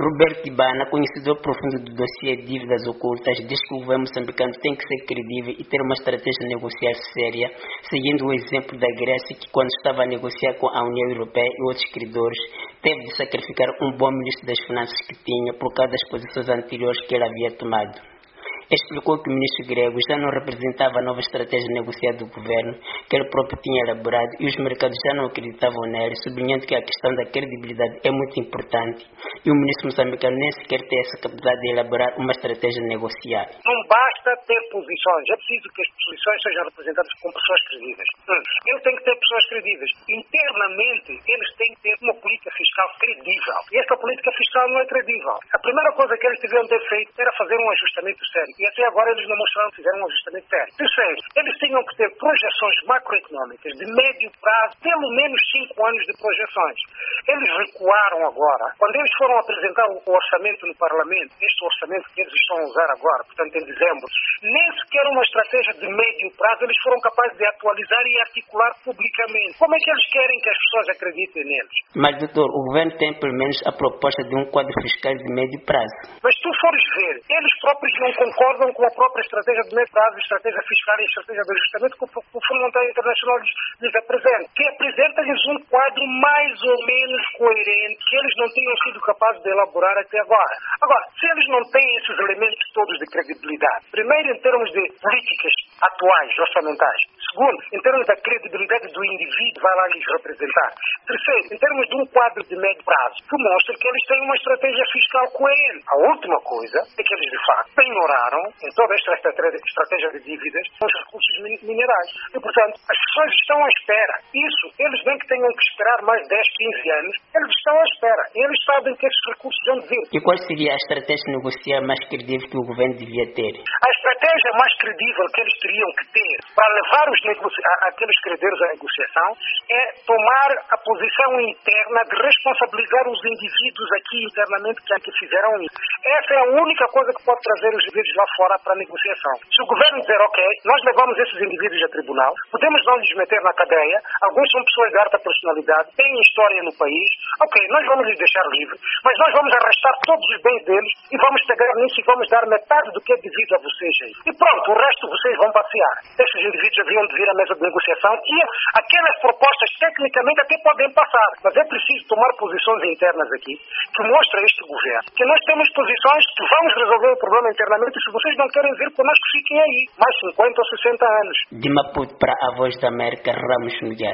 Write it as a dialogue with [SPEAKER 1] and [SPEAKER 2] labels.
[SPEAKER 1] Roberto Ibana, conhecedor profundo do dossiê de dívidas ocultas, diz que o governo moçambicano tem que ser credível e ter uma estratégia de negociar séria, seguindo o exemplo da Grécia, que quando estava a negociar com a União Europeia e outros credores, teve de sacrificar um bom ministro das Finanças que tinha por causa das posições anteriores que ele havia tomado. Explicou que o ministro grego já não representava a nova estratégia negociada do governo que ele próprio tinha elaborado e os mercados já não acreditavam nele, sublinhando que a questão da credibilidade é muito importante e o ministro moçambicano nem sequer tem essa capacidade de elaborar uma estratégia negociada.
[SPEAKER 2] Não basta ter posições, é preciso que as posições sejam representadas com pessoas credíveis. Ele tem que ter pessoas credíveis. Internamente, eles têm que ter uma política fiscal credível. E essa política fiscal não é credível. A primeira coisa que eles deviam ter feito era fazer um ajustamento sério. E até agora eles não mostraram que fizeram um ajustamento sério. Terceiro, eles tinham que ter projeções macroeconômicas de médio prazo, pelo menos 5 anos de projeções. Eles recuaram agora. Quando eles foram apresentar o orçamento no Parlamento, este orçamento que eles estão a usar agora, portanto em dezembro, nem sequer uma estratégia de médio prazo eles foram capazes de atualizar e articular publicamente. Como é que eles querem que as pessoas acreditem neles?
[SPEAKER 1] Mas, doutor, o governo tem pelo menos a proposta de um quadro fiscal de médio prazo.
[SPEAKER 2] Mas se tu fores ver, eles próprios não concordam com a própria estratégia de médio prazo, estratégia fiscal e estratégia de ajustamento que o Fundo Monetário Internacional lhes apresenta. Que apresenta-lhes um quadro mais ou menos coerente que eles não tenham sido capazes de elaborar até agora. Agora, se eles não têm esses elementos todos de credibilidade, primeiro em termos de políticas atuais, orçamentais. Segundo, em termos da credibilidade do indivíduo que vai lá lhes representar. Terceiro, em termos de um quadro de médio prazo, que mostra que eles têm uma estratégia fiscal coerente. A última coisa é que eles, de facto, penhoraram em toda esta estratégia de dívidas os recursos minerais. E, portanto, as pessoas estão à espera. Isso, eles nem que tenham que esperar mais 10, 15 anos, eles estão à espera. E eles sabem que esses recursos vão vir.
[SPEAKER 1] E qual seria a estratégia de negociar mais credível que o governo devia ter?
[SPEAKER 2] A estratégia mais credível que eles teriam que ter para levar aqueles credores à negociação é tomar a posição interna de responsabilizar os indivíduos aqui internamente que fizeram isso. Essa é a única coisa que pode trazer os indivíduos lá fora para a negociação. Se o governo dizer, ok, nós levamos esses indivíduos a tribunal, podemos não lhes meter na cadeia, alguns são pessoas de alta personalidade, têm história no país, ok, nós vamos lhes deixar livres, mas nós vamos arrastar todos os bens deles e vamos pegar nisso e vamos dar metade do que é devido a vocês aí. E pronto, o resto vocês vão passear. Esses indivíduos haviam de vir à mesa de negociação e aquelas propostas tecnicamente até podem passar, mas é preciso tomar posições internas aqui que mostrem a este governo que nós temos posições que vamos resolver o problema internamente e se vocês não querem vir connosco, fiquem aí mais 50 ou 60 anos.
[SPEAKER 1] De Maputo para a Voz da América, Ramos Nogueira.